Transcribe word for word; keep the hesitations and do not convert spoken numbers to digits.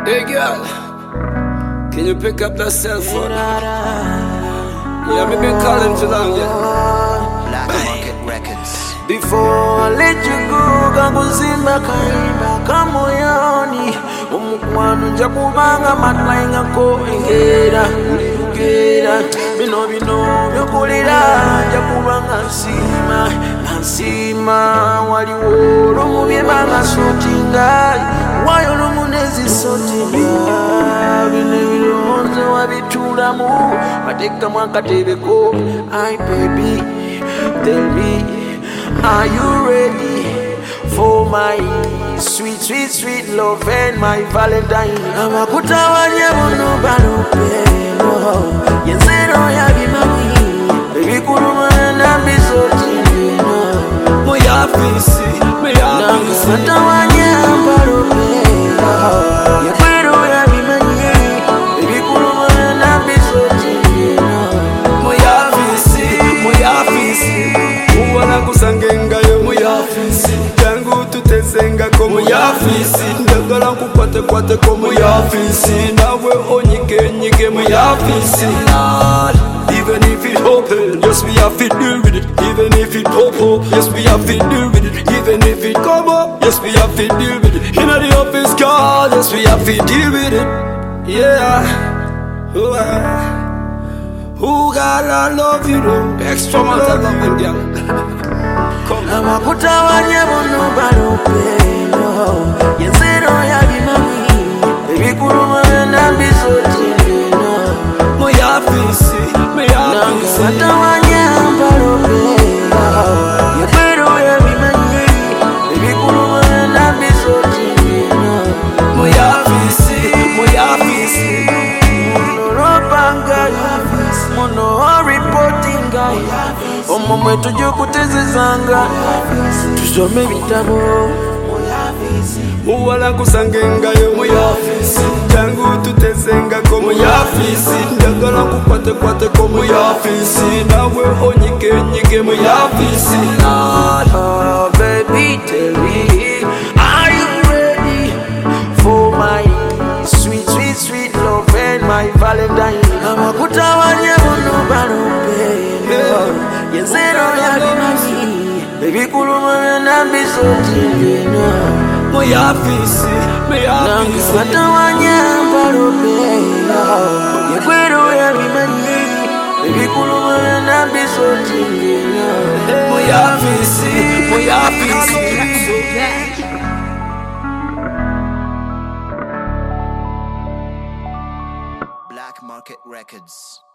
Hey girl, can you pick up that cell phone? Yeah, me been calling too long, yeah. Black Market Records. Before I let you go, kakuzimba kaimba kamoyoni umukwano nja kubanga matlainga ko engera engera bino bino byokulira nja kubanga nsima nsima waliwo lomubye banga sotinga wayo lomunezi sotinga bino bilonzo wabitulamu bateka mwakatebeko. Ay baby, tell me, are you ready for my sweet, sweet, sweet love and my Valentine? Amakutawanya bono balopeno yenzero yabimami ebikuluma nambizotino Muyafisi, muyafisi Amakutawanya balopeno yekwero yabimami ebikuluma nambizotino Muyafisi, muyafisi Uwala kusangenga yo muyafisi Jangu tutezenga ko muyafisi Ndagala kukwate kwate ko muyafisi Nawe onyike nyike muyafisi Even if it open, yes we have to deal with it. Even if it pop, yes we have to deal with it. Even if it come up, yes we have to deal with it. In the office car, yes we have to deal with it. Yeah. Oh, uh, who God I love you know. Extra much I love you, girl. Amakutawanya bono balopeno yenzero yabimami ebikuluma nambizotino Muyafisi, muyafisi Amakutawanya balopeno yekwero yabimami ebikuluma nambizotino Muyafisi, muyafisi Munoropanga muno reportinga omo mwetu jokutezezanga tusome bitabo Uwala kusangenga yo muyafisi Jangu tutezenga ko muyafisi Ndagala kukwate kwate ko muyafisi Nawe onyike nyike muyafisi. Oh baby, tell me, are you ready for my sweet, sweet, sweet love and my Valentine? Amakutawanya bono balopeno yenzero yabimami ebikuluma nambizotino Muyafisi, muyafisi Amakutawanya balopeno yekwero yabimami ebikuluma nambizotino Muyafisi, muyafisi Black Market Records.